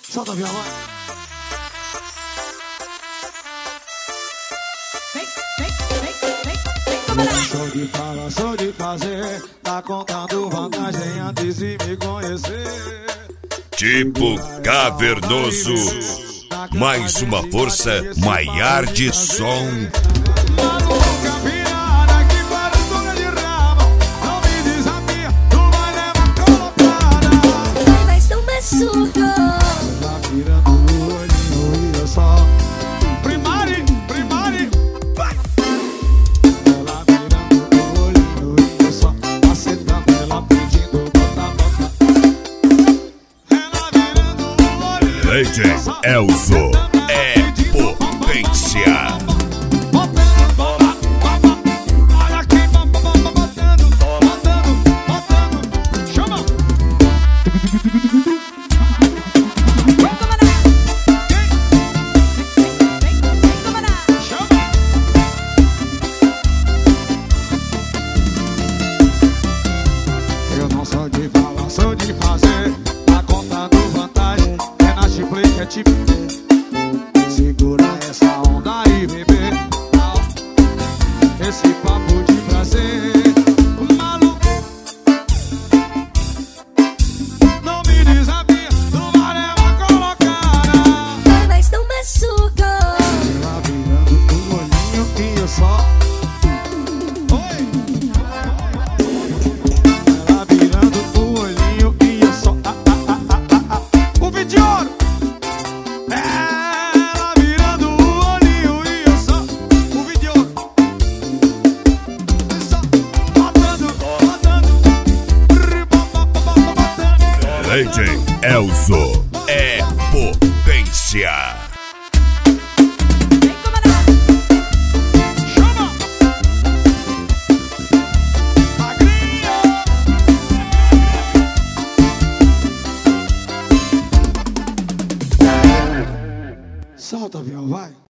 Solta a viola. Sou de falar, sou de fazer. Tá contando vantagem antes de me conhecer. Tipo cavernoso. Mais uma força maior de som. Maluca virada que parece toda de raba. Não me desafia, tu vai levar colocada. Mas não machuca. Tá virando o olhinho e eu só Primari, vai! Ela virando o olhinho e eu só acertando ela pedindo bota. Ela virando o olhinho DJ Elzo é potência. Olha aqui, botando, chama! Eu não sou de falar, sou de fazer. Tá contando vantagem, é na chifre que é tipo. Segura essa onda aí, bebê. Esse papo de prazer, maluco. Não me desafia, tu vai levar colocada. Mas não machuca. Ela virando o olhinho e eu só. Oi! Ela virando o olhinho e eu só. O vídeo de ouro! Ela virando o olhinho e eu só. O vídeo de ouro! Eu só botando. DJ Elzo é potência. Chama! Magrinha! Solta, avião, vai!